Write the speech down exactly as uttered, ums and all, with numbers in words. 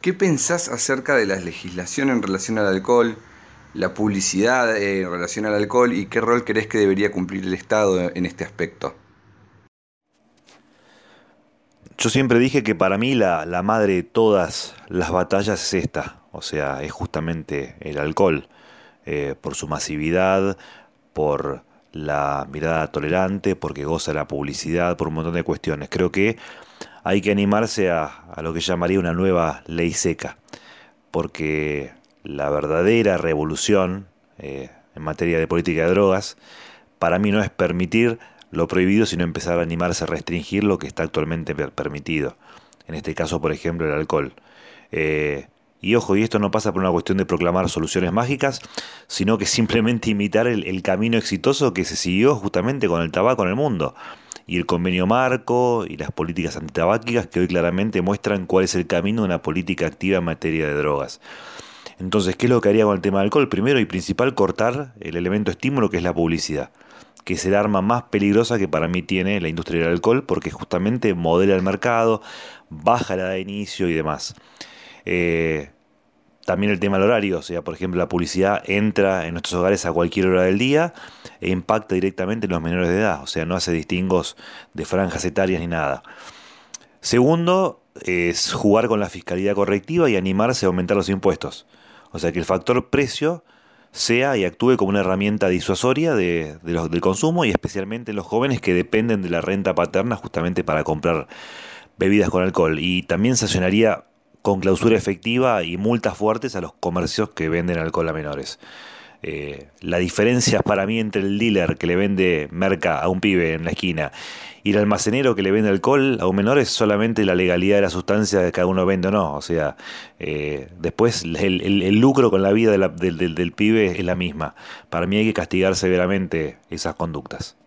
¿Qué pensás acerca de la legislación en relación al alcohol, la publicidad eh, en relación al alcohol y qué rol crees que debería cumplir el Estado en este aspecto? Yo siempre dije que para mí la, la madre de todas las batallas es esta, o sea, es justamente el alcohol, eh, por su masividad, por la mirada tolerante, porque goza de la publicidad, por un montón de cuestiones. Creo que hay que animarse a, a lo que llamaría una nueva ley seca, porque la verdadera revolución eh, en materia de política de drogas, para mí no es permitir lo prohibido, sino empezar a animarse a restringir lo que está actualmente per- permitido. En este caso, por ejemplo, el alcohol. Eh, y ojo, y esto no pasa por una cuestión de proclamar soluciones mágicas, sino que simplemente imitar el, el camino exitoso que se siguió justamente con el tabaco en el mundo. Y el convenio marco y las políticas antitabáquicas que hoy claramente muestran cuál es el camino de una política activa en materia de drogas. Entonces, ¿qué es lo que haría con el tema del alcohol? Primero y principal, cortar el elemento estímulo que es la publicidad, que es el arma más peligrosa que para mí tiene la industria del alcohol, porque justamente modela el mercado, baja la edad de inicio y demás. Eh, También el tema del horario, o sea, por ejemplo, la publicidad entra en nuestros hogares a cualquier hora del día e impacta directamente en los menores de edad, o sea, no hace distingos de franjas etarias ni nada. Segundo, es jugar con la fiscalidad correctiva y animarse a aumentar los impuestos. O sea, que el factor precio sea y actúe como una herramienta disuasoria de, de los, del consumo y especialmente los jóvenes que dependen de la renta paterna justamente para comprar bebidas con alcohol. Y también sancionaría con clausura efectiva y multas fuertes a los comercios que venden alcohol a menores. Eh, la diferencia para mí entre el dealer que le vende merca a un pibe en la esquina y el almacenero que le vende alcohol a un menor es solamente la legalidad de la sustancia que cada uno vende o no. O sea, eh, después el, el- el lucro con la vida de la- del, del del pibe es la misma. Para mí hay que castigar severamente esas conductas.